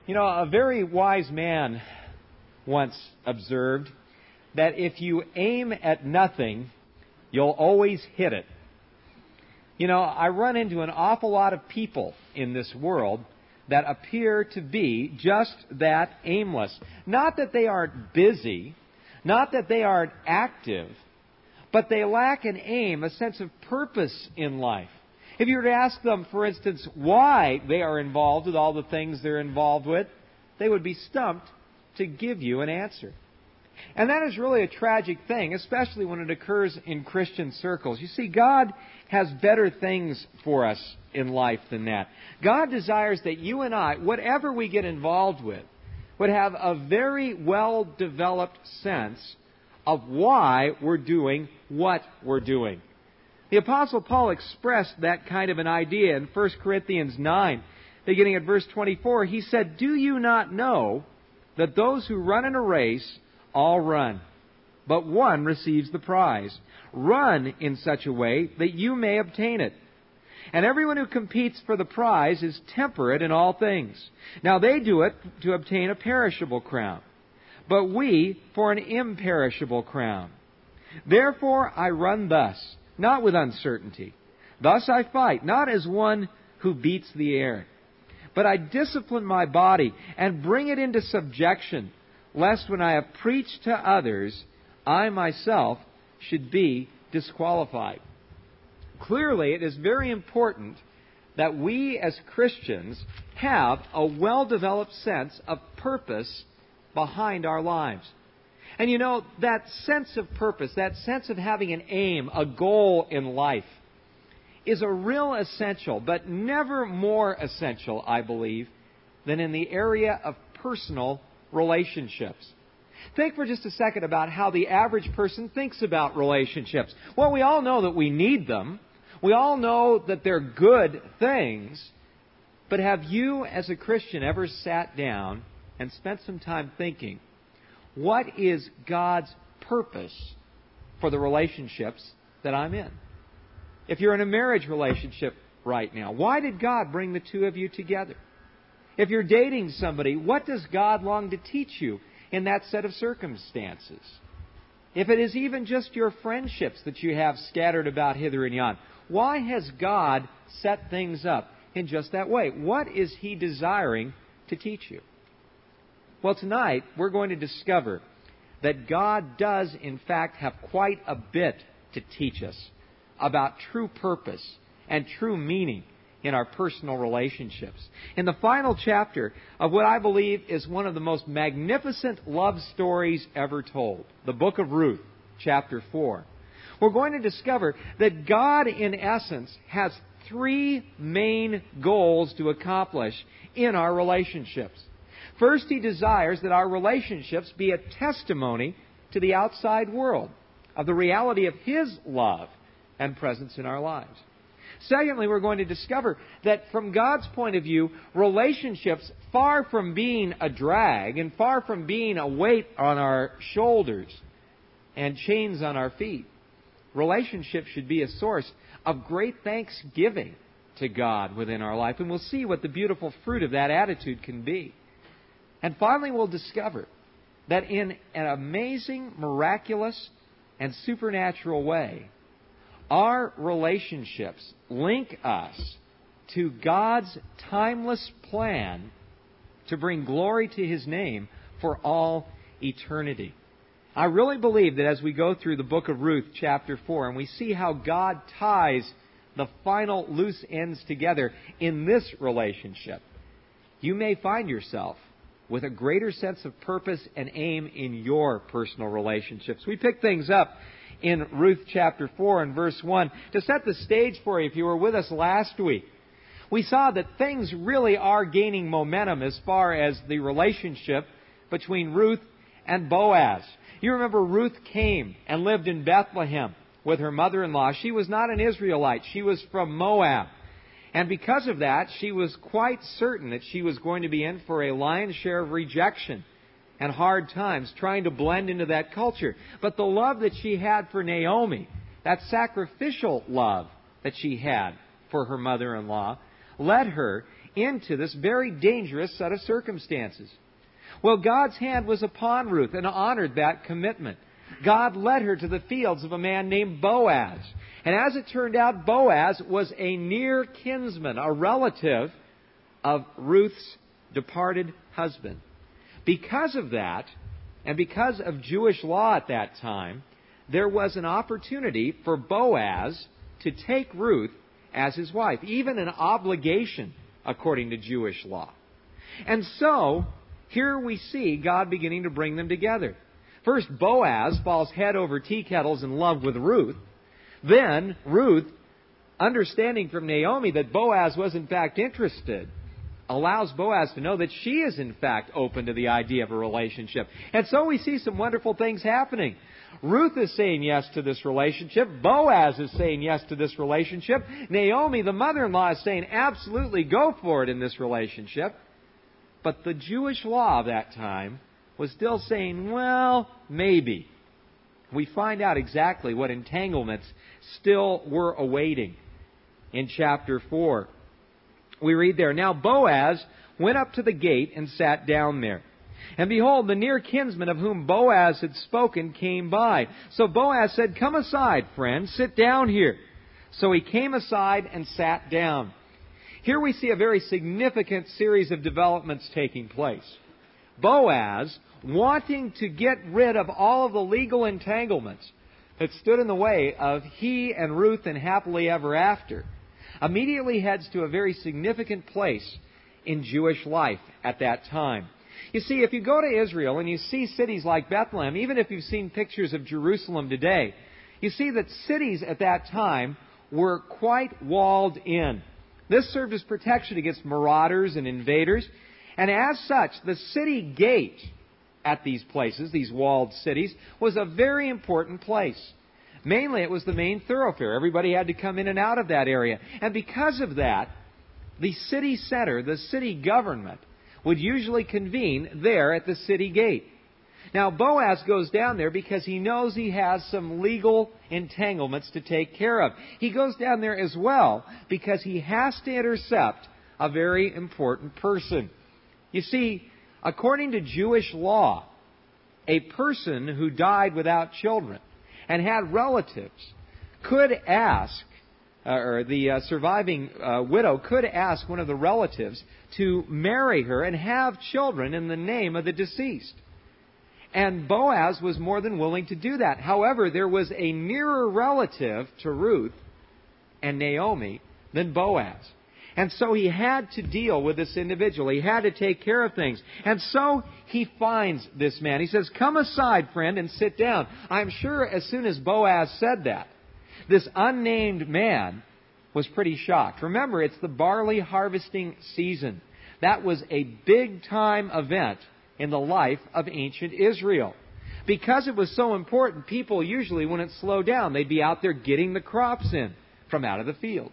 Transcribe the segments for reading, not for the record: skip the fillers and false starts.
You know, a very wise man once observed that if you aim at nothing, you'll always hit it. You know, I run into an awful lot of people in this world that appear to be just that aimless. Not that they aren't busy, not that they aren't active, but they lack an aim, a sense of purpose in life. If you were to ask them, for instance, why they are involved with all the things they're involved with, they would be stumped to give you an answer. And that is really a tragic thing, especially when it occurs in Christian circles. You see, God has better things for us in life than that. God desires that you and I, whatever we get involved with, would have a very well-developed sense of why we're doing what we're doing. The Apostle Paul expressed that kind of an idea in 1 Corinthians 9, beginning at verse 24. He said, "Do you not know that those who run in a race all run, but one receives the prize? Run in such a way that you may obtain it. And everyone who competes for the prize is temperate in all things. Now they do it to obtain a perishable crown, but we for an imperishable crown. Therefore I run thus, not with uncertainty. Thus I fight, not as one who beats the air. But I discipline my body and bring it into subjection, lest when I have preached to others, I myself should be disqualified." Clearly, it is very important that we as Christians have a well-developed sense of purpose behind our lives. And you know, that sense of purpose, that sense of having an aim, a goal in life, is a real essential, but never more essential, I believe, than in the area of personal relationships. Think for just a second about how the average person thinks about relationships. Well, we all know that we need them. We all know that they're good things. But have you, as a Christian, ever sat down and spent some time thinking, what is God's purpose for the relationships that I'm in? If you're in a marriage relationship right now, why did God bring the two of you together? If you're dating somebody, what does God long to teach you in that set of circumstances? If it is even just your friendships that you have scattered about hither and yon, why has God set things up in just that way? What is He desiring to teach you? Well, tonight we're going to discover that God does in fact have quite a bit to teach us about true purpose and true meaning in our personal relationships. In the final chapter of what I believe is one of the most magnificent love stories ever told, the book of Ruth, chapter 4, we're going to discover that God, in essence, has three main goals to accomplish in our relationships. First, He desires that our relationships be a testimony to the outside world of the reality of His love and presence in our lives. Secondly, we're going to discover that from God's point of view, relationships, far from being a drag and far from being a weight on our shoulders and chains on our feet, relationships should be a source of great thanksgiving to God within our life. And we'll see what the beautiful fruit of that attitude can be. And finally, we'll discover that in an amazing, miraculous, and supernatural way, our relationships link us to God's timeless plan to bring glory to His name for all eternity. I really believe that as we go through the book of Ruth, chapter 4, and we see how God ties the final loose ends together in this relationship, you may find yourself with a greater sense of purpose and aim in your personal relationships. We pick things up in Ruth chapter 4 and verse 1. To set the stage for you, if you were with us last week, we saw that things really are gaining momentum as far as the relationship between Ruth and Boaz. You remember Ruth came and lived in Bethlehem with her mother-in-law. She was not an Israelite. She was from Moab. And because of that, she was quite certain that she was going to be in for a lion's share of rejection and hard times trying to blend into that culture. But the love that she had for Naomi, that sacrificial love that she had for her mother-in-law, led her into this very dangerous set of circumstances? Well, God's hand was upon Ruth and honored that commitment. God led her to the fields of a man named Boaz. And as it turned out, Boaz was a near kinsman, a relative of Ruth's departed husband. Because of that, and because of Jewish law at that time, there was an opportunity for Boaz to take Ruth as his wife, even an obligation according to Jewish law. And so, here we see God beginning to bring them together. First, Boaz falls head over tea kettles in love with Ruth. Then, Ruth, understanding from Naomi that Boaz was in fact interested, allows Boaz to know that she is in fact open to the idea of a relationship. And so we see some wonderful things happening. Ruth is saying yes to this relationship. Boaz is saying yes to this relationship. Naomi, the mother-in-law, is saying absolutely go for it in this relationship. But the Jewish law of that time was still saying, well, maybe. We find out exactly what entanglements still were awaiting in chapter 4. We read there, "Now Boaz went up to the gate and sat down there. And behold, the near kinsman of whom Boaz had spoken came by. So Boaz said, 'Come aside, friend, sit down here.' So he came aside and sat down." Here we see a very significant series of developments taking place. Boaz, wanting to get rid of all of the legal entanglements that stood in the way of he and Ruth and happily ever after, immediately heads to a very significant place in Jewish life at that time. You see, if you go to Israel and you see cities like Bethlehem, even if you've seen pictures of Jerusalem today, you see that cities at that time were quite walled in. This served as protection against marauders and invaders. And as such, the city gate at these places, these walled cities, was a very important place. Mainly, it was the main thoroughfare. Everybody had to come in and out of that area. And because of that, the city center, the city government, would usually convene there at the city gate. Now, Boaz goes down there because he knows he has some legal entanglements to take care of. He goes down there as well because he has to intercept a very important person. You see, according to Jewish law, a person who died without children and had relatives could ask, or the surviving widow could ask one of the relatives to marry her and have children in the name of the deceased. And Boaz was more than willing to do that. However, there was a nearer relative to Ruth and Naomi than Boaz. And so he had to deal with this individual. He had to take care of things. And so he finds this man. He says, "Come aside, friend, and sit down." I'm sure as soon as Boaz said that, this unnamed man was pretty shocked. Remember, it's the barley harvesting season. That was a big-time event in the life of ancient Israel. Because it was so important, people usually wouldn't slow down. They'd be out there getting the crops in from out of the fields.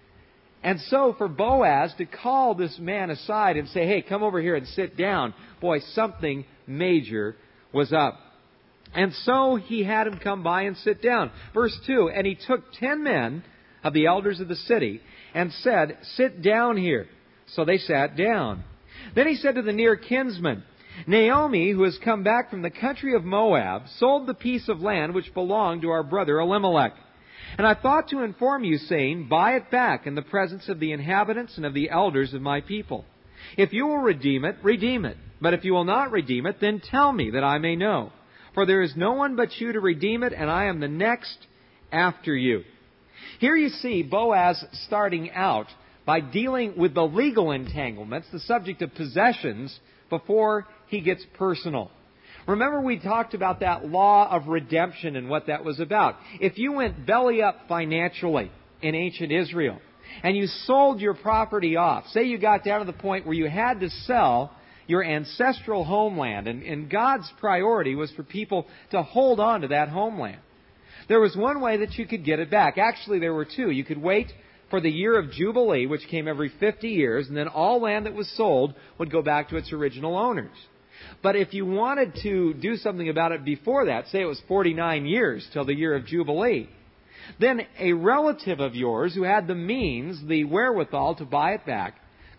And so for Boaz to call this man aside and say, "Hey, come over here and sit down," boy, something major was up. And so he had him come by and sit down. Verse 2, "And he took 10 men of the elders of the city and said, 'Sit down here.' So they sat down. Then he said to the near kinsman, 'Naomi, who has come back from the country of Moab, sold the piece of land which belonged to our brother Elimelech. And I thought to inform you, saying, buy it back in the presence of the inhabitants and of the elders of my people. If you will redeem it, redeem it. But if you will not redeem it, then tell me that I may know. For there is no one but you to redeem it, and I am the next after you.'" Here you see Boaz starting out by dealing with the legal entanglements, the subject of possessions, before he gets personal. Remember we talked about that law of redemption and what that was about. If you went belly up financially in ancient Israel and you sold your property off, say you got down to the point where you had to sell your ancestral homeland, and God's priority was for people to hold on to that homeland. There was one way that you could get it back. Actually, there were two. You could wait for the year of Jubilee, which came every 50 years, and then all land that was sold would go back to its original owners. But if you wanted to do something about it before that, say it was 49 years till the year of Jubilee, then a relative of yours who had the means, the wherewithal to buy it back,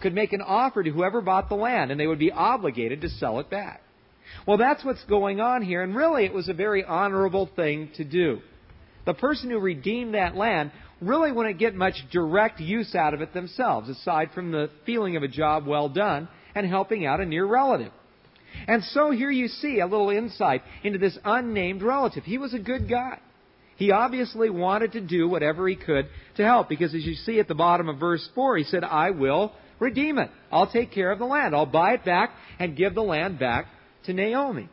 could make an offer to whoever bought the land, and they would be obligated to sell it back. Well, that's what's going on here, and really it was a very honorable thing to do. The person who redeemed that land really wouldn't get much direct use out of it themselves, aside from the feeling of a job well done and helping out a near relative. And so here you see a little insight into this unnamed relative. He was a good guy. He obviously wanted to do whatever he could to help, because as you see at the bottom of verse 4, he said, I will redeem it. I'll take care of the land. I'll buy it back and give the land back to Naomi.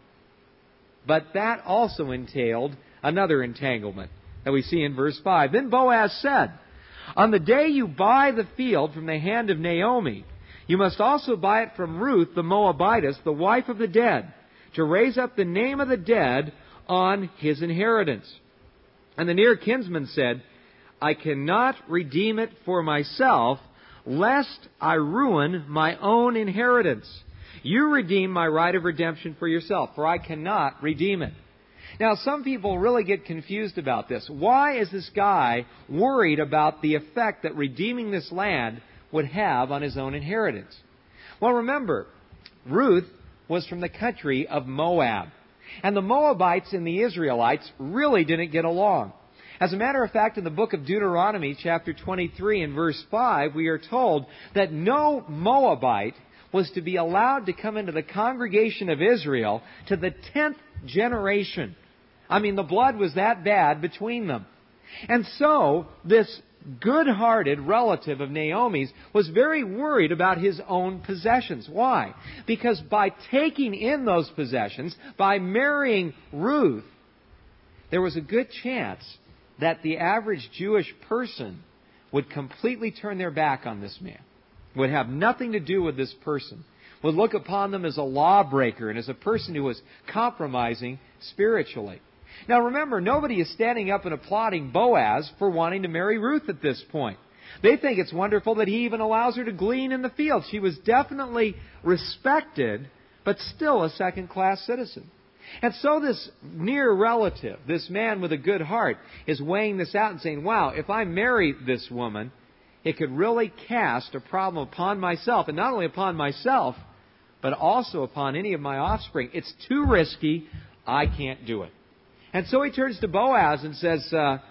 But that also entailed another entanglement that we see in verse 5. Then Boaz said, on the day you buy the field from the hand of Naomi, you must also buy it from Ruth the Moabitess, the wife of the dead, to raise up the name of the dead on his inheritance. And the near kinsman said, I cannot redeem it for myself, lest I ruin my own inheritance. You redeem my right of redemption for yourself, for I cannot redeem it. Now, some people really get confused about this. Why is this guy worried about the effect that redeeming this land would have on his own inheritance? Well, remember, Ruth was from the country of Moab. And the Moabites and the Israelites really didn't get along. As a matter of fact, in the book of Deuteronomy, chapter 23 and verse 5, we are told that no Moabite was to be allowed to come into the congregation of Israel to the 10th generation. I mean, the blood was that bad between them. And so, this good-hearted relative of Naomi's was very worried about his own possessions. Why? Because by taking in those possessions, by marrying Ruth, there was a good chance that the average Jewish person would completely turn their back on this man, would have nothing to do with this person, would look upon them as a lawbreaker and as a person who was compromising spiritually. Now remember, nobody is standing up and applauding Boaz for wanting to marry Ruth at this point. They think it's wonderful that he even allows her to glean in the field. She was definitely respected, but still a second-class citizen. And so this near relative, this man with a good heart, is weighing this out and saying, wow, if I marry this woman, it could really cast a problem upon myself, and not only upon myself, but also upon any of my offspring. It's too risky. I can't do it. And so he turns to Boaz and says,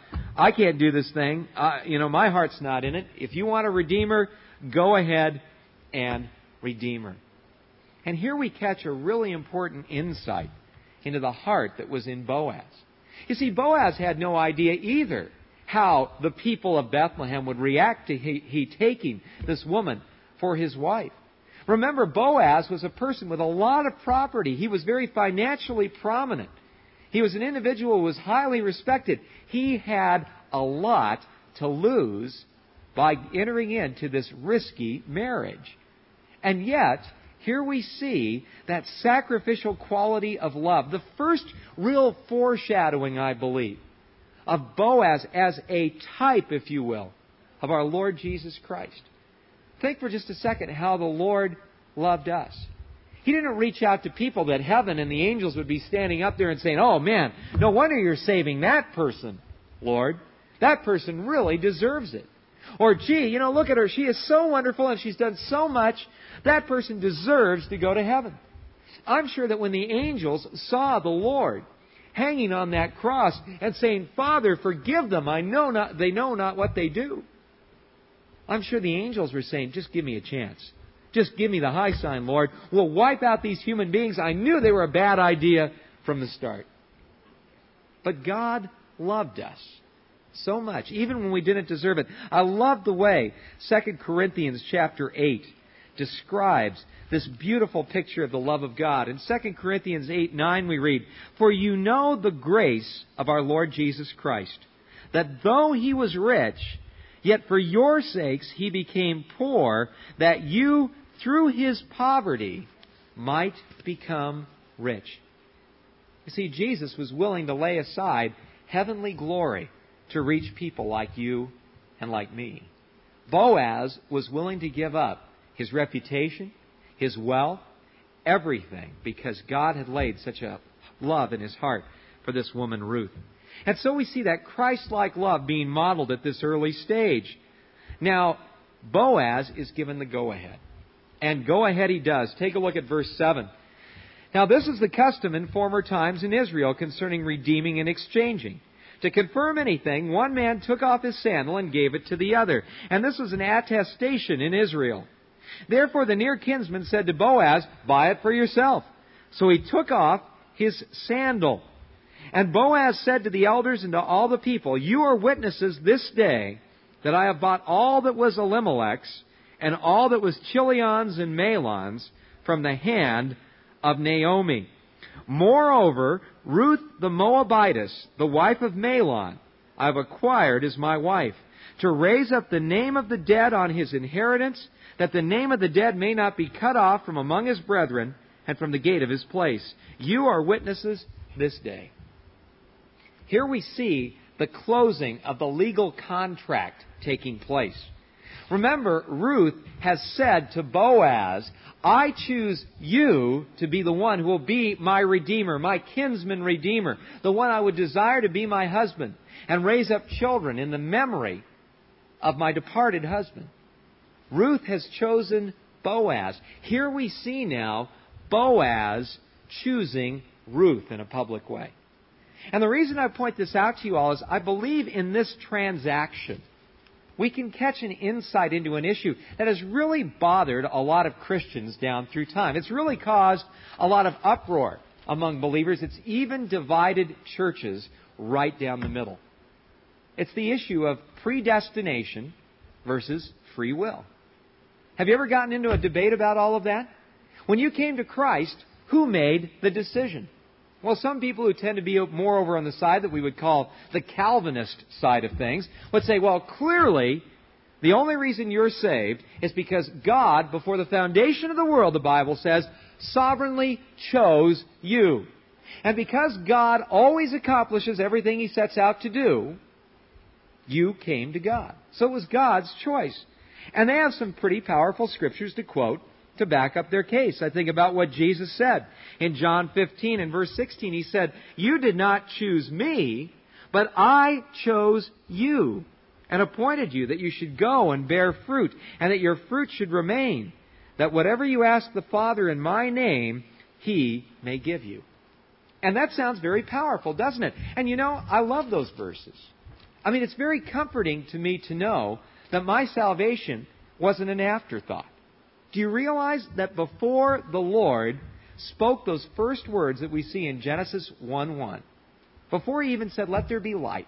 I can't do this thing. My heart's not in it. If you want to redeem her, go ahead and redeem her. And here we catch a really important insight into the heart that was in Boaz. You see, Boaz had no idea either how the people of Bethlehem would react to he taking this woman for his wife. Remember, Boaz was a person with a lot of property. He was very financially prominent. He was an individual who was highly respected. He had a lot to lose by entering into this risky marriage. And yet, here we see that sacrificial quality of love, the first real foreshadowing, I believe, of Boaz as a type, if you will, of our Lord Jesus Christ. Think for just a second how the Lord loved us. He didn't reach out to people that heaven and the angels would be standing up there and saying, oh man, no wonder you're saving that person, Lord. That person really deserves it. Or, gee, look at her. She is so wonderful and she's done so much. That person deserves to go to heaven. I'm sure that when the angels saw the Lord hanging on that cross and saying, Father, forgive them. they know not what they do. I'm sure the angels were saying, just give me a chance. Just give me the high sign, Lord. We'll wipe out these human beings. I knew they were a bad idea from the start. But God loved us so much, even when we didn't deserve it. I love the way 2 Corinthians chapter 8 describes this beautiful picture of the love of God. In 2 Corinthians 8:9 we read, For you know the grace of our Lord Jesus Christ, that though He was rich, yet for your sakes He became poor, that you, through His poverty, might become rich. You see, Jesus was willing to lay aside heavenly glory to reach people like you and like me. Boaz was willing to give up his reputation, his wealth, everything, because God had laid such a love in his heart for this woman, Ruth. And so we see that Christ-like love being modeled at this early stage. Now, Boaz is given the go-ahead. And go ahead he does. Take a look at verse 7. Now this is the custom in former times in Israel concerning redeeming and exchanging. To confirm anything, one man took off his sandal and gave it to the other. And this was an attestation in Israel. Therefore the near kinsman said to Boaz, "Buy it for yourself." So he took off his sandal. And Boaz said to the elders and to all the people, "You are witnesses this day that I have bought all that was Elimelech's and all that was Chilion's and Mahlon's from the hand of Naomi. Moreover, Ruth the Moabitess, the wife of Mahlon, I have acquired as my wife, to raise up the name of the dead on his inheritance, that the name of the dead may not be cut off from among his brethren and from the gate of his place. You are witnesses this day." Here we see the closing of the legal contract taking place. Remember, Ruth has said to Boaz, "I choose you to be the one who will be my redeemer, my kinsman redeemer, the one I would desire to be my husband and raise up children in the memory of my departed husband." Ruth has chosen Boaz. Here we see now Boaz choosing Ruth in a public way. And the reason I point this out to you all is I believe in this transaction we can catch an insight into an issue that has really bothered a lot of Christians down through time. It's really caused a lot of uproar among believers. It's even divided churches right down the middle. It's the issue of predestination versus free will. Have you ever gotten into a debate about all of that? When you came to Christ, who made the decision? Well, some people who tend to be more over on the side that we would call the Calvinist side of things would say, well, clearly, the only reason you're saved is because God, before the foundation of the world, the Bible says, sovereignly chose you. And because God always accomplishes everything He sets out to do, you came to God. So it was God's choice. And they have some pretty powerful scriptures to quote to back up their case. I think about what Jesus said in John 15 and verse 16. He said, "You did not choose me, but I chose you and appointed you that you should go and bear fruit and that your fruit should remain, that whatever you ask the Father in my name, He may give you." And that sounds very powerful, doesn't it? And you know, I love those verses. I mean, it's very comforting to me to know that my salvation wasn't an afterthought. Do you realize that before the Lord spoke those first words that we see in Genesis 1:1, before He even said, "Let there be light,"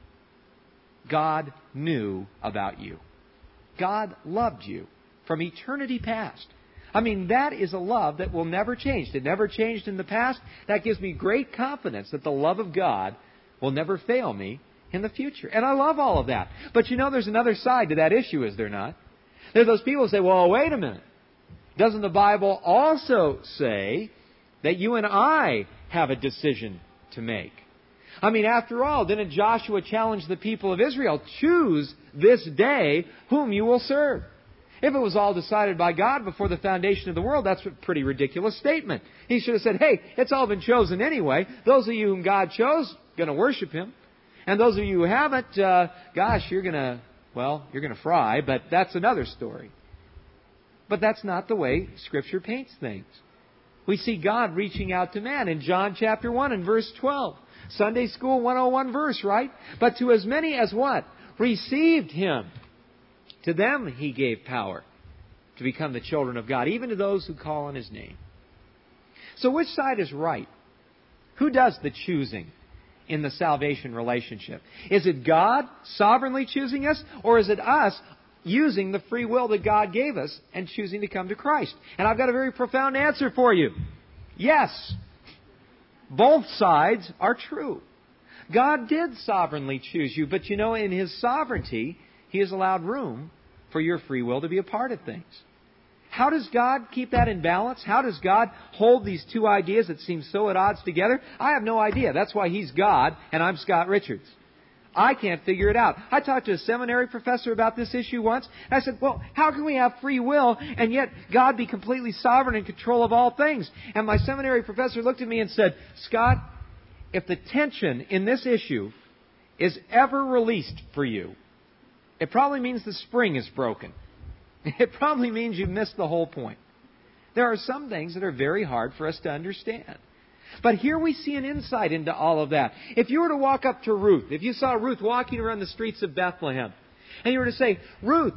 God knew about you. God loved you from eternity past. I mean, that is a love that will never change. It never changed in the past. That gives me great confidence that the love of God will never fail me in the future. And I love all of that. But you know, there's another side to that issue, is there not? There are those people who say, well, wait a minute. Doesn't the Bible also say that you and I have a decision to make? I mean, after all, didn't Joshua challenge the people of Israel, "Choose this day whom you will serve"? If it was all decided by God before the foundation of the world, that's a pretty ridiculous statement. He should have said, "Hey, it's all been chosen anyway. Those of you whom God chose, going to worship Him. And those of you who haven't, you're going to fry, but that's another story." But that's not the way Scripture paints things. We see God reaching out to man in John chapter 1 and verse 12. Sunday School 101 verse, right? "But to as many as" what? "Received Him. To them He gave power to become the children of God, even to those who call on His name." So which side is right? Who does the choosing in the salvation relationship? Is it God sovereignly choosing us, or is it us using the free will that God gave us and choosing to come to Christ? And I've got a very profound answer for you. Yes. Both sides are true. God did sovereignly choose you, but you know, in His sovereignty, He has allowed room for your free will to be a part of things. How does God keep that in balance? How does God hold these two ideas that seem so at odds together? I have no idea. That's why He's God and I'm Scott Richards. I can't figure it out. I talked to a seminary professor about this issue once. And I said, well, how can we have free will and yet God be completely sovereign in control of all things? And my seminary professor looked at me and said, "Scott, if the tension in this issue is ever released for you, it probably means the spring is broken. It probably means you missed the whole point." There are some things that are very hard for us to understand. But here we see an insight into all of that. If you were to walk up to Ruth, if you saw Ruth walking around the streets of Bethlehem, and you were to say, Ruth,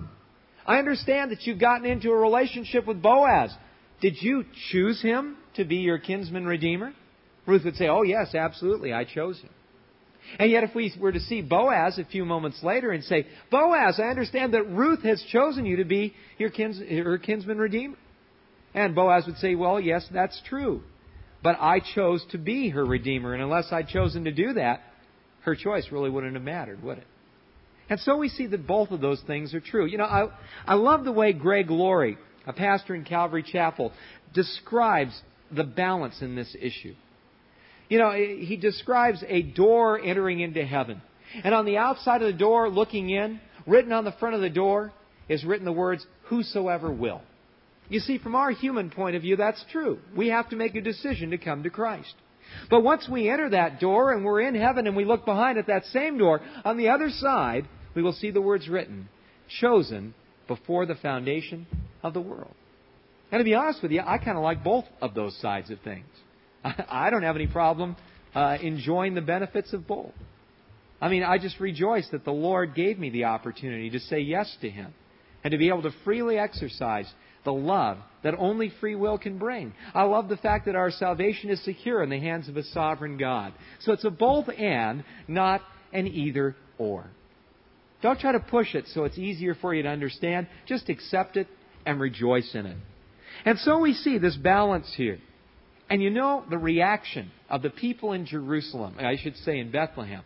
I understand that you've gotten into a relationship with Boaz. Did you choose him to be your kinsman redeemer? Ruth would say, oh yes, absolutely, I chose him. And yet if we were to see Boaz a few moments later and say, Boaz, I understand that Ruth has chosen you to be her kinsman redeemer. And Boaz would say, well, yes, that's true. But I chose to be her redeemer. And unless I'd chosen to do that, her choice really wouldn't have mattered, would it? And so we see that both of those things are true. You know, I love the way Greg Laurie, a pastor in Calvary Chapel, describes the balance in this issue. You know, he describes a door entering into heaven. And on the outside of the door, looking in, written on the front of the door, is written the words, whosoever will. You see, from our human point of view, that's true. We have to make a decision to come to Christ. But once we enter that door and we're in heaven and we look behind at that same door, on the other side, we will see the words written, chosen before the foundation of the world. And to be honest with you, I kind of like both of those sides of things. I don't have any problem enjoying the benefits of both. I mean, I just rejoice that the Lord gave me the opportunity to say yes to Him and to be able to freely exercise the love that only free will can bring. I love the fact that our salvation is secure in the hands of a sovereign God. So it's a both and, not an either or. Don't try to push it so it's easier for you to understand. Just accept it and rejoice in it. And so we see this balance here. And you know the reaction of the people in Jerusalem, I should say in Bethlehem,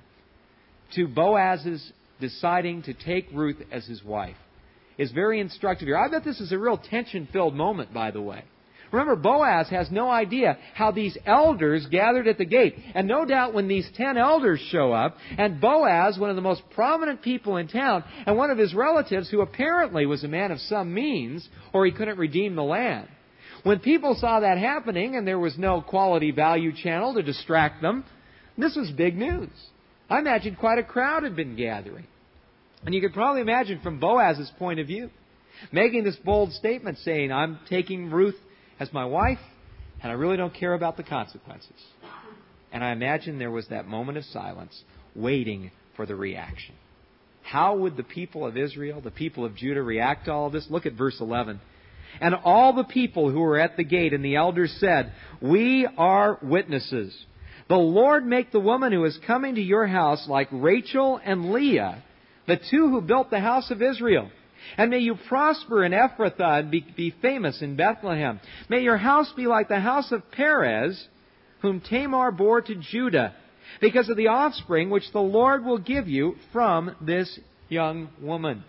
to Boaz's deciding to take Ruth as his wife is very instructive here. I bet this is a real tension-filled moment, by the way. Remember, Boaz has no idea how these elders gathered at the gate. And no doubt when these 10 elders show up, and Boaz, one of the most prominent people in town, and one of his relatives who apparently was a man of some means, or he couldn't redeem the land. When people saw that happening and there was no quality value channel to distract them, this was big news. I imagine quite a crowd had been gathering. And you could probably imagine from Boaz's point of view, making this bold statement saying, I'm taking Ruth as my wife, and I really don't care about the consequences. And I imagine there was that moment of silence, waiting for the reaction. How would the people of Israel, the people of Judah, react to all this? Look at verse 11. And all the people who were at the gate and the elders said, we are witnesses. The Lord make the woman who is coming to your house like Rachel and Leah, the two who built the house of Israel. And may you prosper in Ephrathah and be famous in Bethlehem. May your house be like the house of Perez, whom Tamar bore to Judah, because of the offspring which the Lord will give you from this young woman.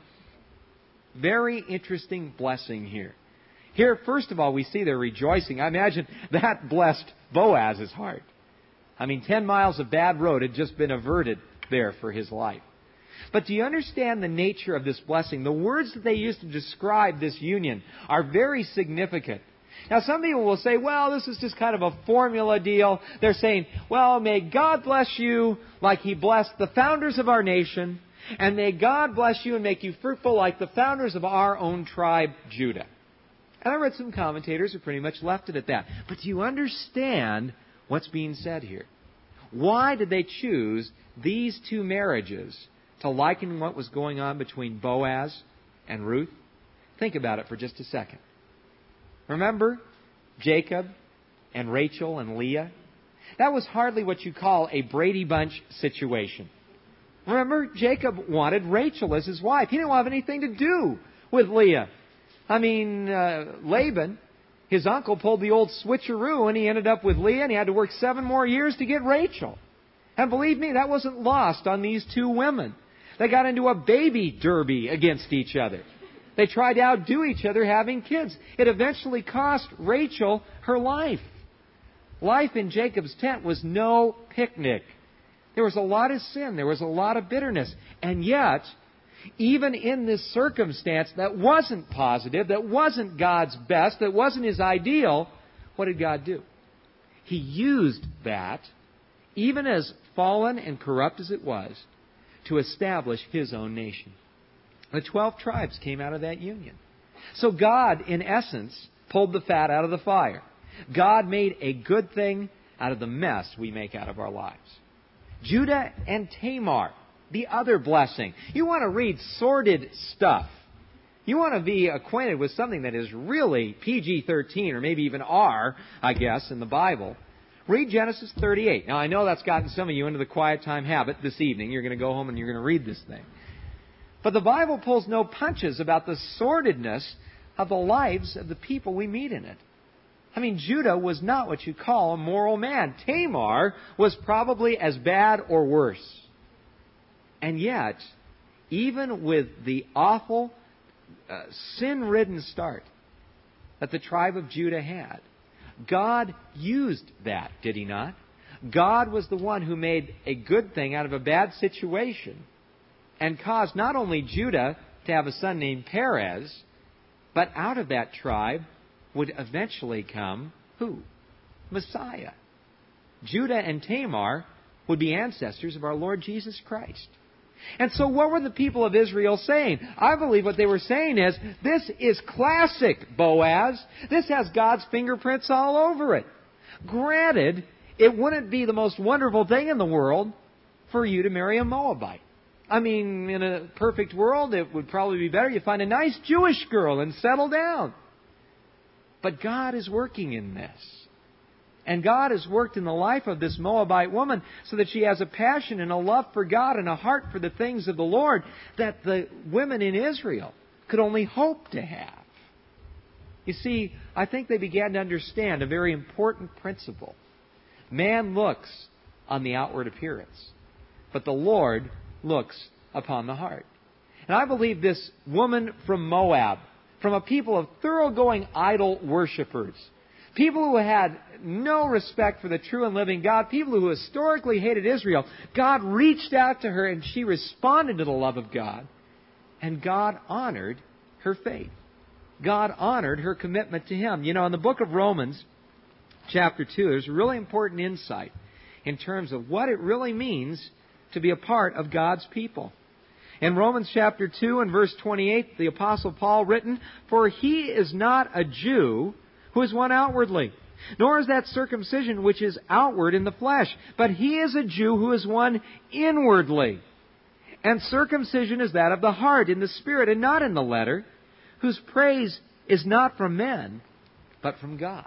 Very interesting blessing here. Here, first of all, we see they're rejoicing. I imagine that blessed Boaz's heart. I mean, 10 miles of bad road had just been averted there for his life. But do you understand the nature of this blessing? The words that they use to describe this union are very significant. Now, some people will say, well, this is just kind of a formula deal. They're saying, well, may God bless you like He blessed the founders of our nation, and may God bless you and make you fruitful like the founders of our own tribe, Judah. And I read some commentators who pretty much left it at that. But do you understand what's being said here? Why did they choose these two marriages to liken what was going on between Boaz and Ruth? Think about it for just a second. Remember Jacob and Rachel and Leah? That was hardly what you call a Brady Bunch situation. Remember, Jacob wanted Rachel as his wife. He didn't want anything to do with Leah. I mean, Laban, his uncle, pulled the old switcheroo and he ended up with Leah and he had to work 7 more years to get Rachel. And believe me, that wasn't lost on these two women. They got into a baby derby against each other. They tried to outdo each other having kids. It eventually cost Rachel her life. Life in Jacob's tent was no picnic. There was a lot of sin. There was a lot of bitterness. And yet, even in this circumstance that wasn't positive, that wasn't God's best, that wasn't His ideal, what did God do? He used that, even as fallen and corrupt as it was, to establish His own nation. The 12 tribes came out of that union. So God, in essence, pulled the fat out of the fire. God made a good thing out of the mess we make out of our lives. Judah and Tamar, the other blessing. You want to read sordid stuff. You want to be acquainted with something that is really PG-13 or maybe even R, I guess, in the Bible. Read Genesis 38. Now, I know that's gotten some of you into the quiet time habit this evening. You're going to go home and you're going to read this thing. But the Bible pulls no punches about the sordidness of the lives of the people we meet in it. I mean, Judah was not what you call a moral man. Tamar was probably as bad or worse. And yet, even with the awful, sin-ridden start that the tribe of Judah had, God used that, did He not? God was the one who made a good thing out of a bad situation and caused not only Judah to have a son named Perez, but out of that tribe would eventually come who? Messiah. Judah and Tamar would be ancestors of our Lord Jesus Christ. And so what were the people of Israel saying? I believe what they were saying is, this is classic, Boaz. This has God's fingerprints all over it. Granted, it wouldn't be the most wonderful thing in the world for you to marry a Moabite. I mean, in a perfect world, it would probably be better you find a nice Jewish girl and settle down. But God is working in this. And God has worked in the life of this Moabite woman so that she has a passion and a love for God and a heart for the things of the Lord that the women in Israel could only hope to have. You see, I think they began to understand a very important principle. Man looks on the outward appearance, but the Lord looks upon the heart. And I believe this woman from Moab, from a people of thoroughgoing idol worshippers, people who had no respect for the true and living God, people who historically hated Israel, God reached out to her and she responded to the love of God. And God honored her faith. God honored her commitment to Him. You know, in the book of Romans, chapter 2, there's a really important insight in terms of what it really means to be a part of God's people. In Romans chapter 2 and verse 28, the Apostle Paul written, "For he is not a Jew who is one outwardly, nor is that circumcision which is outward in the flesh, but he is a Jew who is one inwardly. And circumcision is that of the heart, in the spirit, and not in the letter, whose praise is not from men, but from God."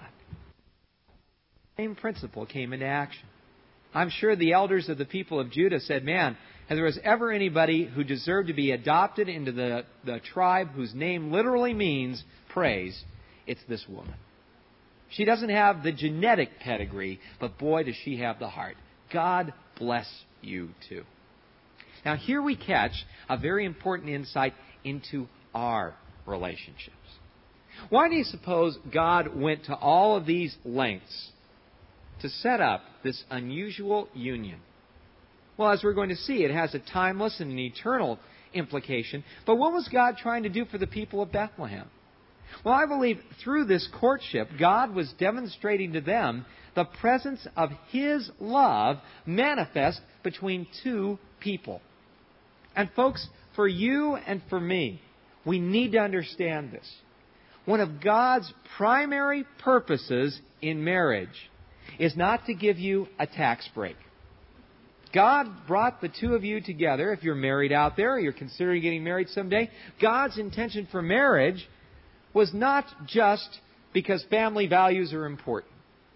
The same principle came into action. I'm sure the elders of the people of Judah said, man, if there was ever anybody who deserved to be adopted into the tribe whose name literally means praise, it's this woman. She doesn't have the genetic pedigree, but boy, does she have the heart. God bless you too. Now here we catch a very important insight into our relationships. Why do you suppose God went to all of these lengths to set up this unusual union? Well, as we're going to see, it has a timeless and an eternal implication. But what was God trying to do for the people of Bethlehem? Well, I believe through this courtship, God was demonstrating to them the presence of His love manifest between two people. And folks, for you and for me, we need to understand this. One of God's primary purposes in marriage is not to give you a tax break. God brought the two of you together. If you're married out there or you're considering getting married someday, God's intention for marriage was not just because family values are important.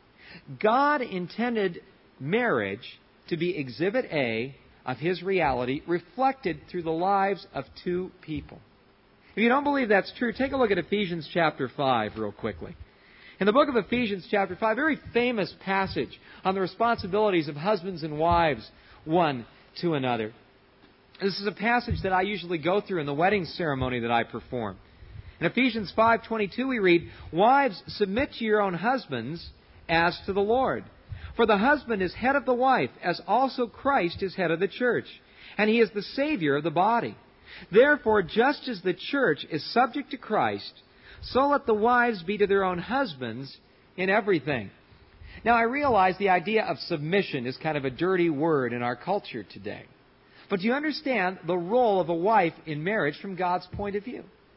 God intended marriage to be exhibit A of His reality reflected through the lives of two people. If you don't believe that's true, take a look at Ephesians chapter 5 real quickly. In the book of Ephesians chapter 5, a very famous passage on the responsibilities of husbands and wives one to another. This is a passage that I usually go through in the wedding ceremony that I perform. In Ephesians 5:22 we read, "Wives, submit to your own husbands as to the Lord. For the husband is head of the wife, as also Christ is head of the church, and He is the Savior of the body. Therefore, just as the church is subject to Christ, so let the wives be to their own husbands in everything." Now, I realize the idea of submission is kind of a dirty word in our culture today. But do you understand the role of a wife in marriage from God's point of view?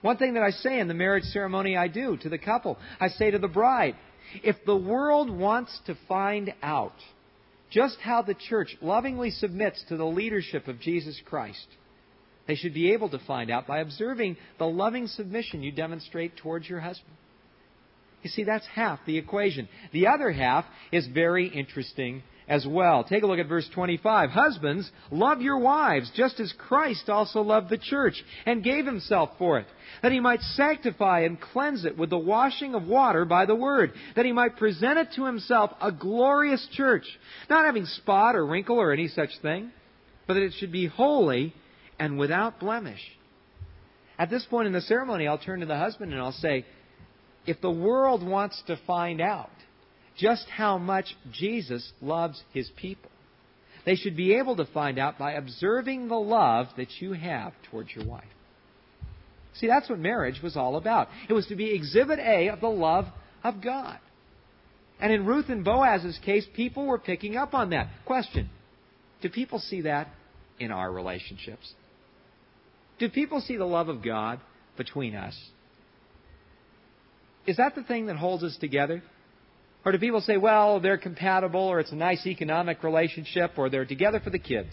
One thing that I say in the marriage ceremony I do to the couple, I say to the bride, if the world wants to find out just how the church lovingly submits to the leadership of Jesus Christ, they should be able to find out by observing the loving submission you demonstrate towards your husband. You see, that's half the equation. The other half is very interesting as well. Take a look at verse 25. Husbands, love your wives, just as Christ also loved the church and gave himself for it, that he might sanctify and cleanse it with the washing of water by the word, that he might present it to himself a glorious church, not having spot or wrinkle or any such thing, but that it should be holy and without blemish. At this point in the ceremony, I'll turn to the husband and I'll say, if the world wants to find out just how much Jesus loves his people, they should be able to find out by observing the love that you have towards your wife. See, that's what marriage was all about. It was to be exhibit A of the love of God. And in Ruth and Boaz's case, people were picking up on that. Question, do people see that in our relationships? Do people see the love of God between us? Is that the thing that holds us together? Or do people say, well, they're compatible, or it's a nice economic relationship, or they're together for the kids?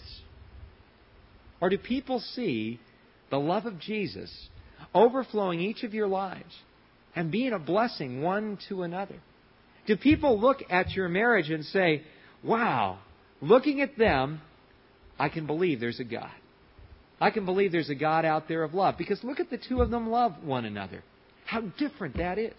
Or do people see the love of Jesus overflowing each of your lives and being a blessing one to another? Do people look at your marriage and say, wow, looking at them, I can believe there's a God. I can believe there's a God out there of love. Because look at the two of them love one another. How different that is.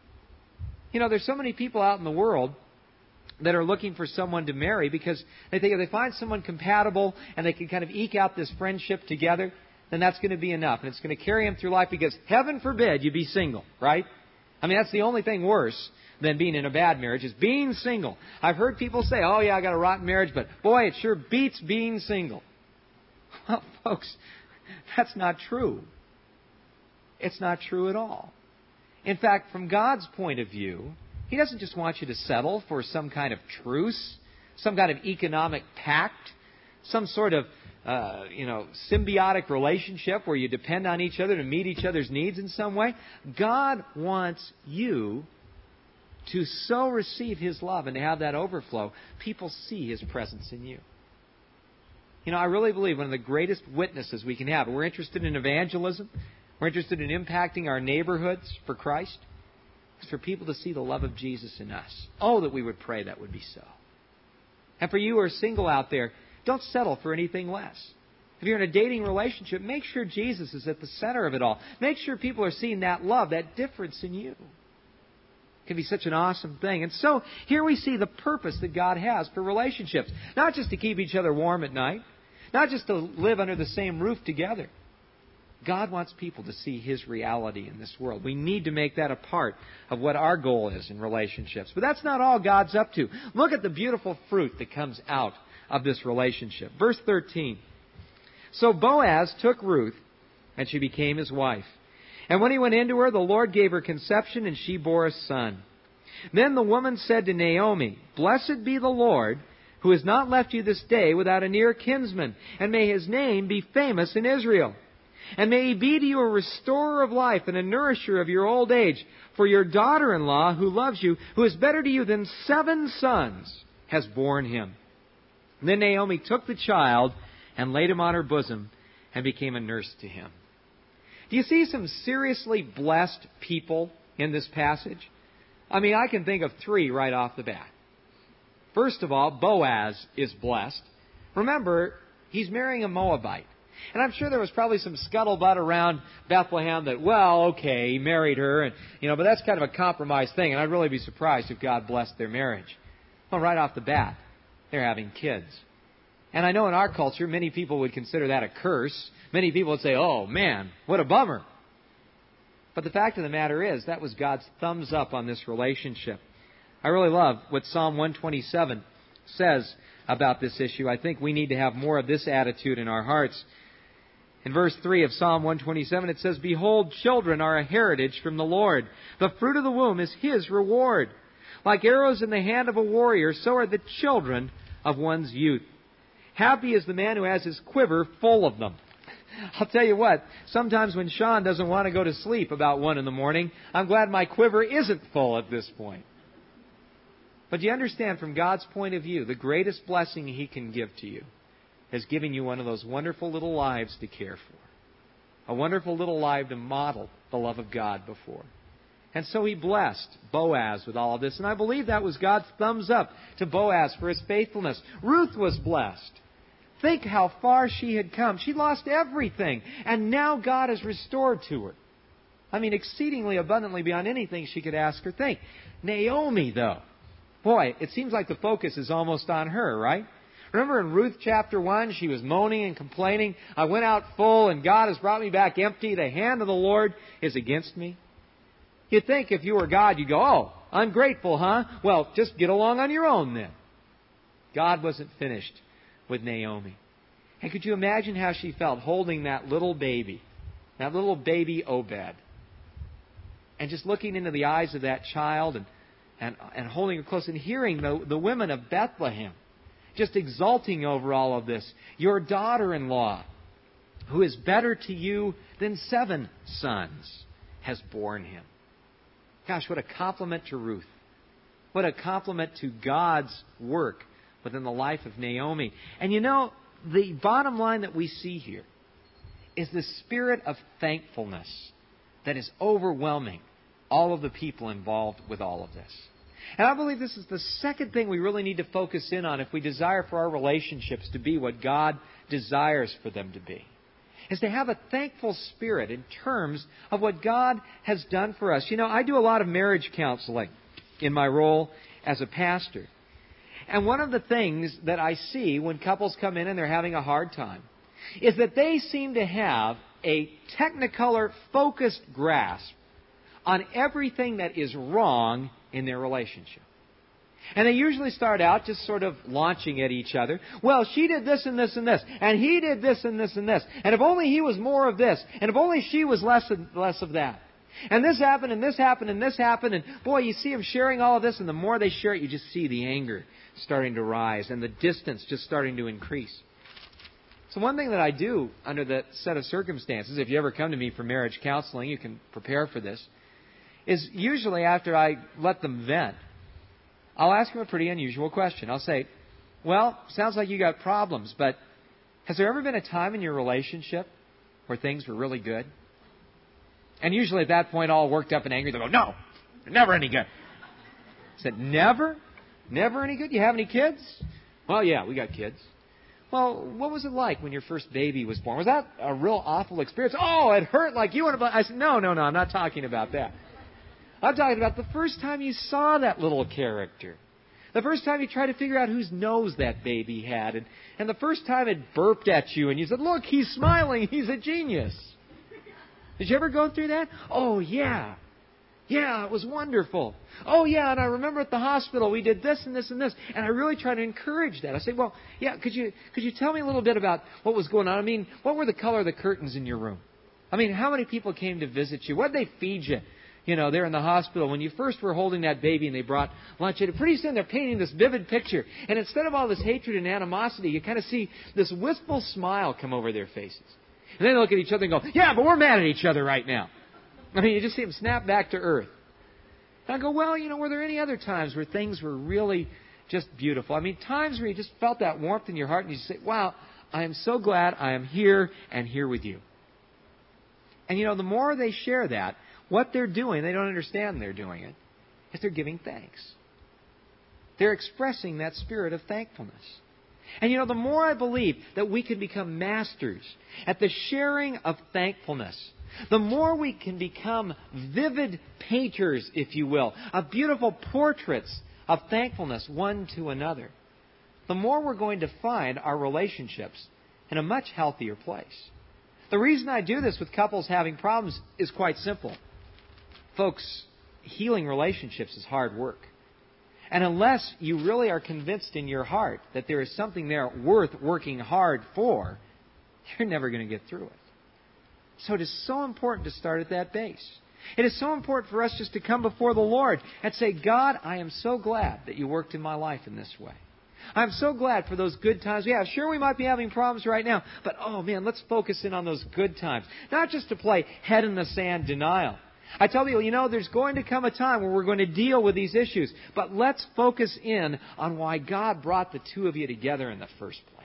You know, there's so many people out in the world that are looking for someone to marry because they think if they find someone compatible and they can kind of eke out this friendship together, then that's going to be enough. And it's going to carry them through life because heaven forbid you be single, right? I mean, that's the only thing worse than being in a bad marriage is being single. I've heard people say, oh yeah, I got a rotten marriage, but boy, it sure beats being single. Well, folks, that's not true. It's not true at all. In fact, from God's point of view, He doesn't just want you to settle for some kind of truce, some kind of economic pact, some sort of symbiotic relationship where you depend on each other to meet each other's needs in some way. God wants you to so receive His love and to have that overflow, people see His presence in you. You know, I really believe one of the greatest witnesses we can have, we're interested in evangelism, we're interested in impacting our neighborhoods for Christ, is for people to see the love of Jesus in us. Oh, that we would pray that would be so. And for you who are single out there, don't settle for anything less. If you're in a dating relationship, make sure Jesus is at the center of it all. Make sure people are seeing that love, that difference in you. It can be such an awesome thing. And so here we see the purpose that God has for relationships. Not just to keep each other warm at night. Not just to live under the same roof together. God wants people to see His reality in this world. We need to make that a part of what our goal is in relationships. But that's not all God's up to. Look at the beautiful fruit that comes out of this relationship. Verse 13. So Boaz took Ruth, and she became his wife. And when he went into her, the Lord gave her conception, and she bore a son. Then the woman said to Naomi, Blessed be the Lord, who has not left you this day without a near kinsman, and may His name be famous in Israel. And may He be to you a restorer of life and a nourisher of your old age. For your daughter-in-law, who loves you, who is better to you than 7 sons, has borne him. Then Naomi took the child and laid him on her bosom and became a nurse to him. Do you see some seriously blessed people in this passage? I mean, I can think of 3 right off the bat. First of all, Boaz is blessed. Remember, he's marrying a Moabite. And I'm sure there was probably some scuttlebutt around Bethlehem that, well, okay, he married her, and but that's kind of a compromise thing, and I'd really be surprised if God blessed their marriage. Well, right off the bat, they're having kids. And I know in our culture, many people would consider that a curse. Many people would say, oh, man, what a bummer. But the fact of the matter is, that was God's thumbs up on this relationship. I really love what Psalm 127 says about this issue. I think we need to have more of this attitude in our hearts. In verse 3 of Psalm 127, it says, Behold, children are a heritage from the Lord. The fruit of the womb is His reward. Like arrows in the hand of a warrior, so are the children of one's youth. Happy is the man who has his quiver full of them. I'll tell you what, sometimes when Sean doesn't want to go to sleep about 1 in the morning, I'm glad my quiver isn't full at this point. But you understand, from God's point of view, the greatest blessing He can give to you is giving you one of those wonderful little lives to care for. A wonderful little life to model the love of God before. And so He blessed Boaz with all of this. And I believe that was God's thumbs up to Boaz for his faithfulness. Ruth was blessed. Think how far she had come. She lost everything. And now God has restored to her. I mean, exceedingly abundantly beyond anything she could ask or think. Naomi, though. Boy, it seems like the focus is almost on her, right? Remember in Ruth chapter 1, she was moaning and complaining. I went out full and God has brought me back empty. The hand of the Lord is against me. You'd think if you were God, you'd go, oh, ungrateful, huh? Well, just get along on your own then. God wasn't finished with Naomi. And could you imagine how she felt holding that little baby Obed, and just looking into the eyes of that child and holding her close and hearing the women of Bethlehem just exulting over all of this. Your daughter-in-law, who is better to you than 7 sons, has borne him. Gosh, what a compliment to Ruth. What a compliment to God's work within the life of Naomi. And you know, the bottom line that we see here is the spirit of thankfulness that is overwhelming all of the people involved with all of this. And I believe this is the second thing we really need to focus in on if we desire for our relationships to be what God desires for them to be, is to have a thankful spirit in terms of what God has done for us. You know, I do a lot of marriage counseling in my role as a pastor. And one of the things that I see when couples come in and they're having a hard time is that they seem to have a technicolor focused grasp on everything that is wrong in their relationship. And they usually start out just sort of launching at each other. Well, she did this and this and this, and he did this and this and this. And if only he was more of this, and if only she was less of that. And this happened, and this happened, and this happened. And boy, you see them sharing all of this, and the more they share it, you just see the anger starting to rise and the distance just starting to increase. So one thing that I do under that set of circumstances, if you ever come to me for marriage counseling, you can prepare for this, is usually after I let them vent, I'll ask them a pretty unusual question. I'll say, well, sounds like you got problems, but has there ever been a time in your relationship where things were really good? And usually at that point, all worked up and angry, they'll go, no, they're never any good. I said, never? Never any good? You have any kids? Well, yeah, we got kids. Well, what was it like when your first baby was born? Was that a real awful experience? Oh, it hurt like you want to... I said, no, I'm not talking about that. I'm talking about the first time you saw that little character. The first time you tried to figure out whose nose that baby had. And the first time it burped at you and you said, look, he's smiling. He's a genius. Did you ever go through that? Oh, yeah. Yeah, it was wonderful. Oh, yeah, and I remember at the hospital we did this and this and this. And I really try to encourage that. I say, well, yeah, could you tell me a little bit about what was going on? I mean, what were the color of the curtains in your room? I mean, how many people came to visit you? What did they feed you? You know, there in the hospital, when you first were holding that baby and they brought lunch, and pretty soon they're painting this vivid picture. And instead of all this hatred and animosity, you kind of see this wistful smile come over their faces. And then they look at each other and go, yeah, but we're mad at each other right now. I mean, you just see them snap back to earth. And I go, well, you know, were there any other times where things were really just beautiful? I mean, times where you just felt that warmth in your heart and you say, wow, I am so glad I am here and here with you. And, you know, the more they share that, what they're doing, they don't understand they're doing it, is they're giving thanks. They're expressing that spirit of thankfulness. And you know, the more I believe that we can become masters at the sharing of thankfulness, the more we can become vivid painters, if you will, of beautiful portraits of thankfulness one to another, the more we're going to find our relationships in a much healthier place. The reason I do this with couples having problems is quite simple. Folks, healing relationships is hard work. And unless you really are convinced in your heart that there is something there worth working hard for, you're never going to get through it. So it is so important to start at that base. It is so important for us just to come before the Lord and say, God, I am so glad that you worked in my life in this way. I'm so glad for those good times we have. Sure, we might be having problems right now, but oh man, let's focus in on those good times. Not just to play head in the sand denial. I tell people, there's going to come a time where we're going to deal with these issues, but let's focus in on why God brought the two of you together in the first place.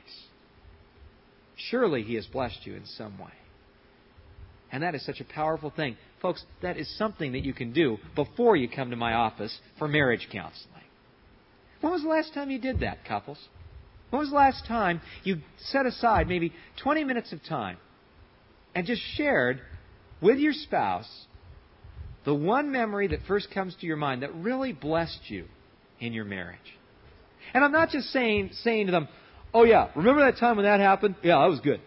Surely He has blessed you in some way. And that is such a powerful thing. Folks, that is something that you can do before you come to my office for marriage counseling. When was the last time you did that, couples? When was the last time you set aside maybe 20 minutes of time and just shared with your spouse the one memory that first comes to your mind that really blessed you in your marriage? And I'm not just saying to them, oh yeah, remember that time when that happened? Yeah, that was good.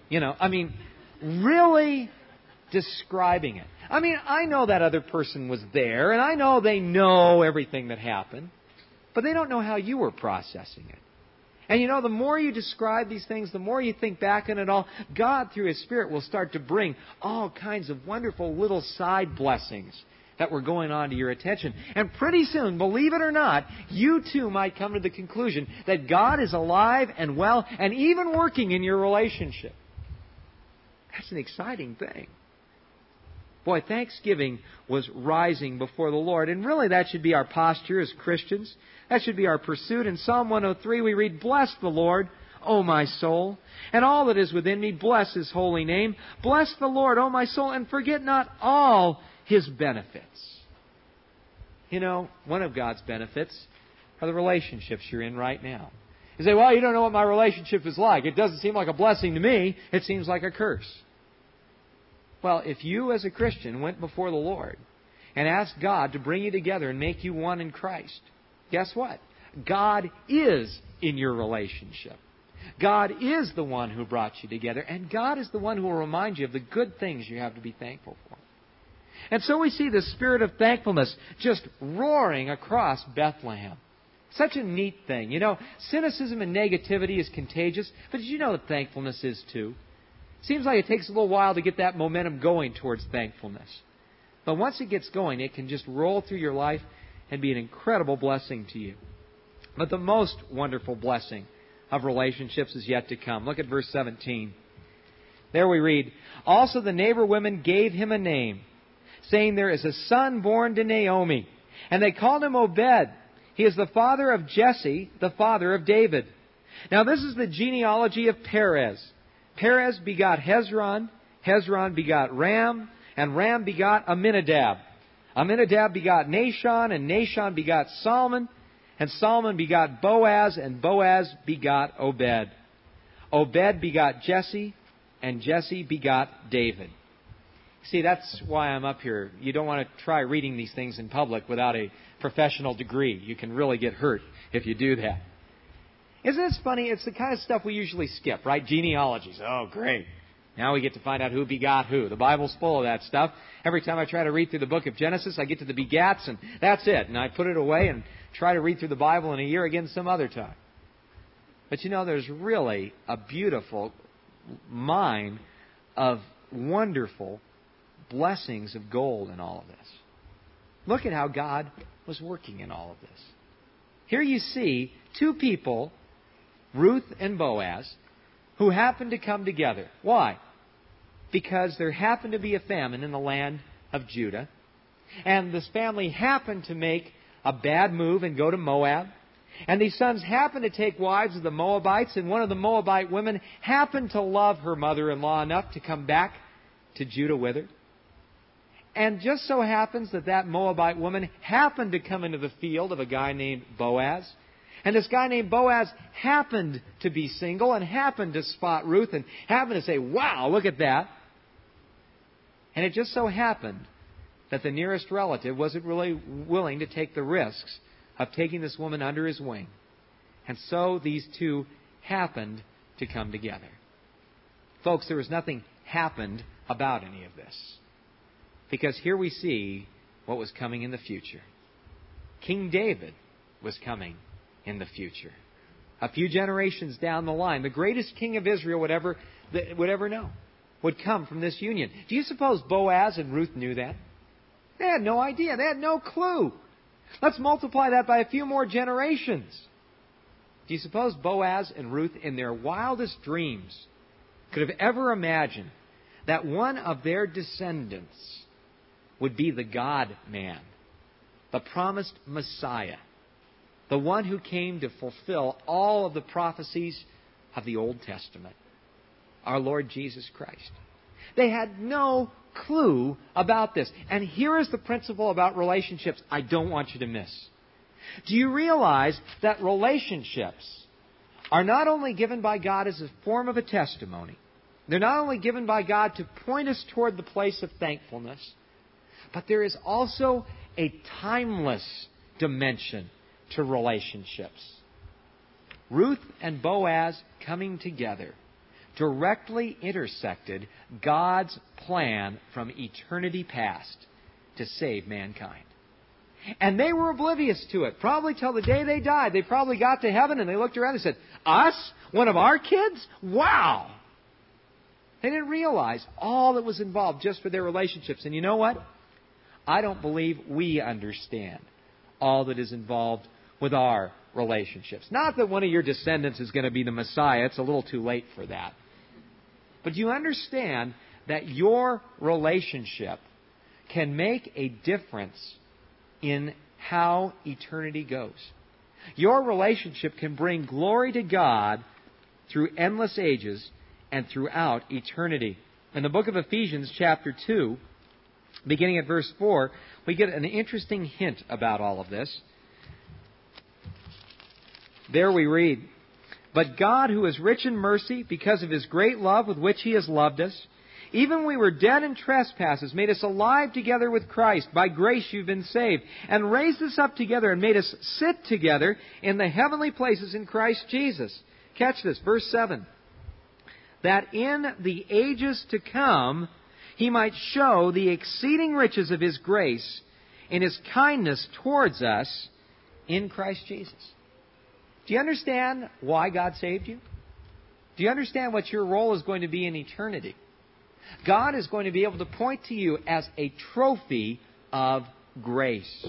Really describing it. I know that other person was there, and I know they know everything that happened, but they don't know how you were processing it. And the more you describe these things, the more you think back on it all, God, through His Spirit, will start to bring all kinds of wonderful little side blessings that were going on to your attention. And pretty soon, believe it or not, you too might come to the conclusion that God is alive and well and even working in your relationship. That's an exciting thing. Boy, thanksgiving was rising before the Lord. And really that should be our posture as Christians. That should be our pursuit. In Psalm 103 we read, "Bless the Lord, O my soul, and all that is within me, bless His holy name. Bless the Lord, O my soul, and forget not all His benefits." One of God's benefits are the relationships you're in right now. You say, well, you don't know what my relationship is like. It doesn't seem like a blessing to me. It seems like a curse. Well, if you as a Christian went before the Lord and asked God to bring you together and make you one in Christ, guess what? God is in your relationship. God is the one who brought you together, and God is the one who will remind you of the good things you have to be thankful for. And so we see the spirit of thankfulness just roaring across Bethlehem. Such a neat thing. Cynicism and negativity is contagious, but did you know that thankfulness is too? Seems like it takes a little while to get that momentum going towards thankfulness. But once it gets going, it can just roll through your life and be an incredible blessing to you. But the most wonderful blessing of relationships is yet to come. Look at verse 17. There we read, "Also the neighbor women gave him a name, saying, there is a son born to Naomi. And they called him Obed. He is the father of Jesse, the father of David. Now this is the genealogy of Perez. Perez begot Hezron. Hezron begot Ram. And Ram begot Amminadab. Amminadab begot Nahshon. And Nahshon begot Salmon. And Salmon begot Boaz. And Boaz begot Obed. Obed begot Jesse. And Jesse begot David." See, that's why I'm up here. You don't want to try reading these things in public without a professional degree. You can really get hurt if you do that. Isn't this funny? It's the kind of stuff we usually skip, right? Genealogies. Oh, great. Now we get to find out who begot who. The Bible's full of that stuff. Every time I try to read through the book of Genesis, I get to the begats, and that's it. And I put it away and try to read through the Bible in a year again some other time. But there's really a beautiful mine of wonderful blessings of gold in all of this. Look at how God was working in all of this. Here you see two people, Ruth and Boaz, who happened to come together. Why? Because there happened to be a famine in the land of Judah, and this family happened to make a bad move and go to Moab. And these sons happened to take wives of the Moabites, and one of the Moabite women happened to love her mother-in-law enough to come back to Judah with her. And just so happens that Moabite woman happened to come into the field of a guy named Boaz. And this guy named Boaz happened to be single and happened to spot Ruth and happened to say, wow, look at that. And it just so happened that the nearest relative wasn't really willing to take the risks of taking this woman under his wing. And so these two happened to come together. Folks, there was nothing happened about any of this. Because here we see what was coming in the future. King David was coming in the future. A few generations down the line, the greatest king of Israel would ever know would come from this union. Do you suppose Boaz and Ruth knew that? They had no idea. They had no clue. Let's multiply that by a few more generations. Do you suppose Boaz and Ruth, in their wildest dreams, could have ever imagined that one of their descendants would be the God-man, the promised Messiah, the one who came to fulfill all of the prophecies of the Old Testament, our Lord Jesus Christ? They had no clue about this. And here is the principle about relationships I don't want you to miss. Do you realize that relationships are not only given by God as a form of a testimony, they're not only given by God to point us toward the place of thankfulness, but there is also a timeless dimension to relationships. Ruth and Boaz coming together directly intersected God's plan from eternity past to save mankind. And they were oblivious to it, probably till the day they died. They probably got to heaven and they looked around and said, "Us? One of our kids? Wow!" They didn't realize all that was involved just for their relationships. And you know what? I don't believe we understand all that is involved with our relationships. Not that one of your descendants is going to be the Messiah. It's a little too late for that. But you understand that your relationship can make a difference in how eternity goes. Your relationship can bring glory to God through endless ages and throughout eternity. In the book of Ephesians, chapter 2, beginning at verse 4, we get an interesting hint about all of this. There we read, "But God, who is rich in mercy, because of His great love with which He has loved us, even when we were dead in trespasses, made us alive together with Christ. By grace you've been saved, and raised us up together and made us sit together in the heavenly places in Christ Jesus." Catch this, verse 7. "That in the ages to come He might show the exceeding riches of His grace in His kindness towards us in Christ Jesus." Do you understand why God saved you? Do you understand what your role is going to be in eternity? God is going to be able to point to you as a trophy of grace.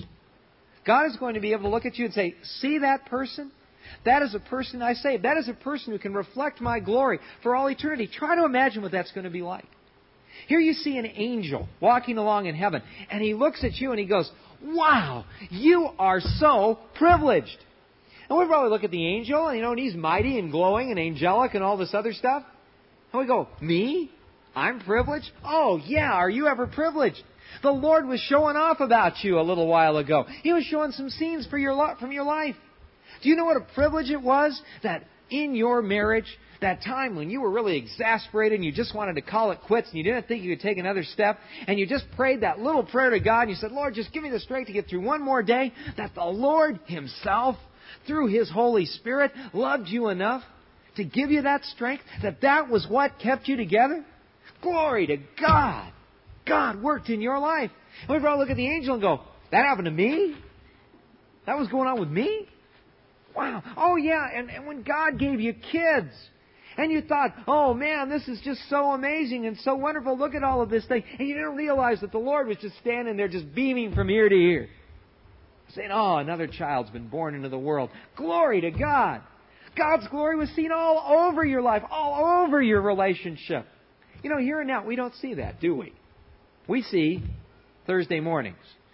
God is going to be able to look at you and say, "See that person? That is a person I saved. That is a person who can reflect my glory for all eternity." Try to imagine what that's going to be like. Here you see an angel walking along in heaven, and he looks at you and he goes, "Wow, you are so privileged." And we probably look at the angel, and he's mighty and glowing and angelic and all this other stuff. And we go, "Me? I'm privileged? Oh, yeah, are you ever privileged? The Lord was showing off about you a little while ago. He was showing some scenes from your life. Do you know what a privilege it was that in your marriage, that time when you were really exasperated and you just wanted to call it quits and you didn't think you could take another step, and you just prayed that little prayer to God and you said, "Lord, just give me the strength to get through one more day," that the Lord Himself, through His Holy Spirit, loved you enough to give you that strength, that was what kept you together? Glory to God. God worked in your life. And we probably look at the angel and go, "That happened to me? That was going on with me? Wow. Oh, yeah, and when God gave you kids, and you thought, 'Oh, man, this is just so amazing and so wonderful. Look at all of this thing.' And you didn't realize that the Lord was just standing there just beaming from ear to ear, saying, 'Oh, another child's been born into the world.' Glory to God. God's glory was seen all over your life, all over your relationship. Here and now, we don't see that, do we? We see Thursday mornings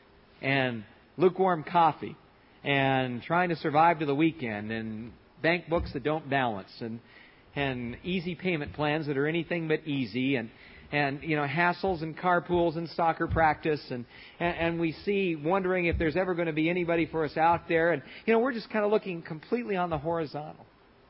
and lukewarm coffee and trying to survive to the weekend and bank books that don't balance and easy payment plans that are anything but easy and hassles and carpools and soccer practice and we see wondering if there's ever going to be anybody for us out there, and we're just kind of looking completely on the horizontal.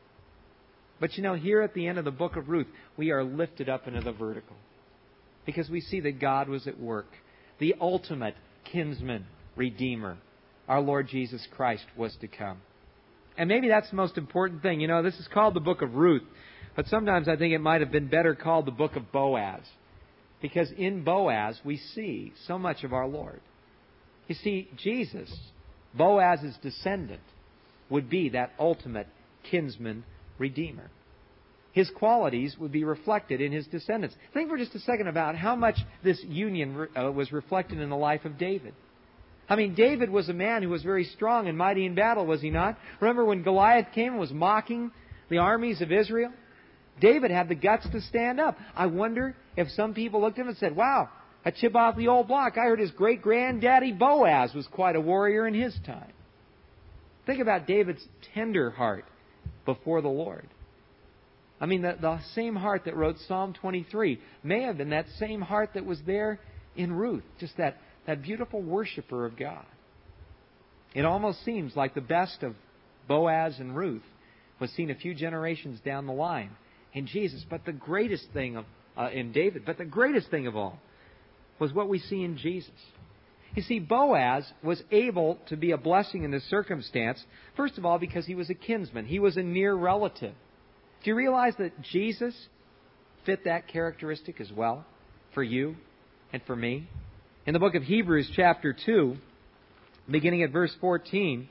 But here at the end of the book of Ruth, we are lifted up into the vertical because we see that God was at work. The ultimate kinsman redeemer, our Lord Jesus Christ, was to come. And maybe that's the most important thing. This is called the book of Ruth, but sometimes I think it might have been better called the book of Boaz, because in Boaz we see so much of our Lord. You see, Jesus, Boaz's descendant, would be that ultimate kinsman redeemer. His qualities would be reflected in his descendants. Think for just a second about how much this union was reflected in the life of David. I mean, David was a man who was very strong and mighty in battle, was he not? Remember when Goliath came and was mocking the armies of Israel? David had the guts to stand up. I wonder if some people looked at him and said, wow, a chip off the old block. I heard his great-granddaddy Boaz was quite a warrior in his time. Think about David's tender heart before the Lord. I mean, the same heart that wrote Psalm 23 may have been that same heart that was there in Ruth. Just that beautiful worshiper of God. It almost seems like the best of Boaz and Ruth was seen a few generations down the line in Jesus. But the greatest thing in David, but the greatest thing of all was what we see in Jesus. You see, Boaz was able to be a blessing in this circumstance, first of all, because he was a kinsman. He was a near relative. Do you realize that Jesus fit that characteristic as well for you and for me? In the book of Hebrews chapter 2, beginning at verse 14,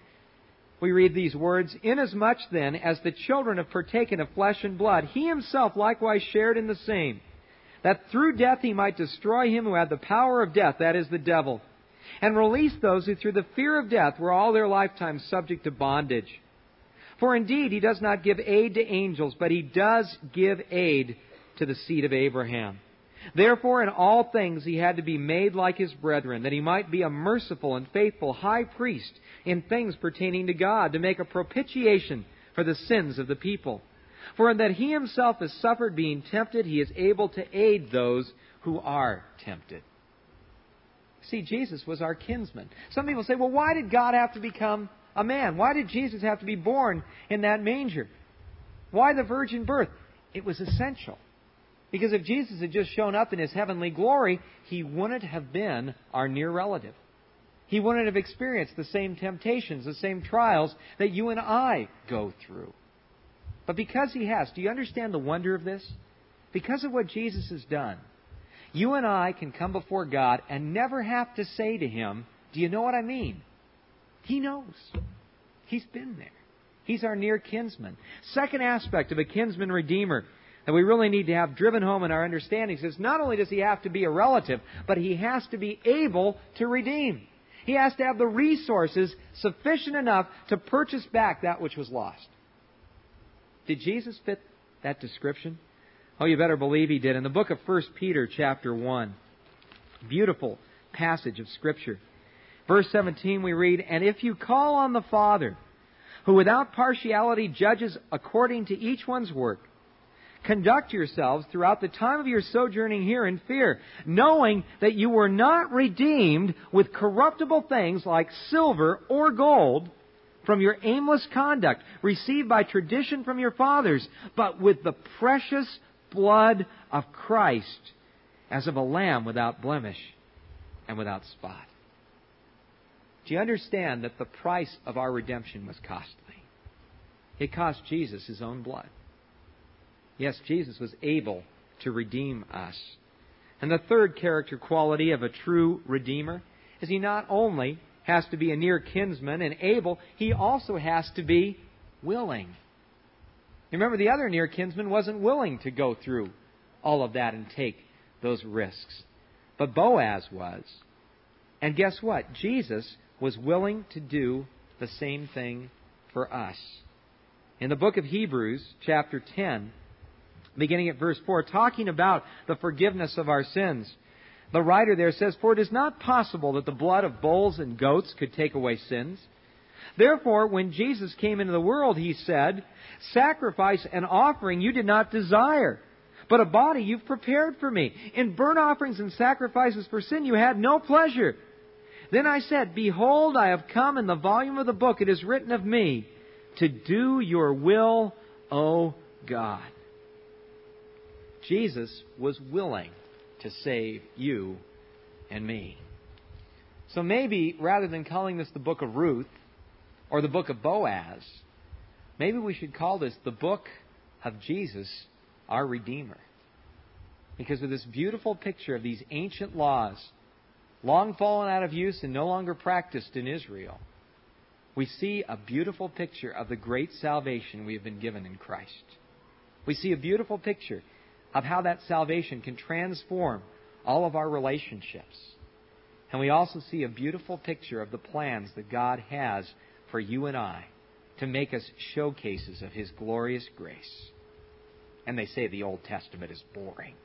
we read these words, "Inasmuch then as the children have partaken of flesh and blood, he himself likewise shared in the same, that through death he might destroy him who had the power of death, that is, the devil, and release those who through the fear of death were all their lifetime subject to bondage. For indeed he does not give aid to angels, but he does give aid to the seed of Abraham. Therefore in all things he had to be made like his brethren, that he might be a merciful and faithful high priest in things pertaining to God, to make a propitiation for the sins of the people. For in that he himself has suffered being tempted, he is able to aid those who are tempted." See, Jesus was our kinsman. Some people say, well, why did God have to become a man? Why did Jesus have to be born in that manger? Why the virgin birth? It was essential. Because if Jesus had just shown up in his heavenly glory, he wouldn't have been our near relative. He wouldn't have experienced the same temptations, the same trials that you and I go through. But because he has, do you understand the wonder of this? Because of what Jesus has done, you and I can come before God and never have to say to him, do you know what I mean? He knows. He's been there. He's our near kinsman. Second aspect of a kinsman redeemer that we really need to have driven home in our understanding is not only does he have to be a relative, but he has to be able to redeem. He has to have the resources sufficient enough to purchase back that which was lost. Did Jesus fit that description? Oh, you better believe he did. In the book of 1 Peter chapter 1, beautiful passage of Scripture. Verse 17 we read, "And if you call on the Father, who without partiality judges according to each one's work, conduct yourselves throughout the time of your sojourning here in fear, knowing that you were not redeemed with corruptible things like silver or gold from your aimless conduct, received by tradition from your fathers, but with the precious blood of Christ, as of a lamb without blemish and without spot." Do you understand that the price of our redemption was costly? It cost Jesus his own blood. Yes, Jesus was able to redeem us. And the third character quality of a true Redeemer is he not only has to be a near kinsman and able, he also has to be willing. Remember, the other near kinsman wasn't willing to go through all of that and take those risks. But Boaz was. And guess what? Jesus was willing to do the same thing for us. In the book of Hebrews, chapter 10, beginning at verse 4, talking about the forgiveness of our sins, the writer there says, "For it is not possible that the blood of bulls and goats could take away sins. Therefore, when Jesus came into the world, he said, 'Sacrifice and offering you did not desire, but a body you've prepared for me. In burnt offerings and sacrifices for sin you had no pleasure. Then I said, Behold, I have come. In the volume of the book it is written of me, to do your will, O God.'" Jesus was willing to save you and me. So maybe, rather than calling this the book of Ruth or the book of Boaz, maybe we should call this the book of Jesus, our Redeemer. Because of this beautiful picture of these ancient laws, long fallen out of use and no longer practiced in Israel, we see a beautiful picture of the great salvation we have been given in Christ. We see a beautiful picture of how that salvation can transform all of our relationships. And we also see a beautiful picture of the plans that God has for you and I to make us showcases of His glorious grace. And they say the Old Testament is boring.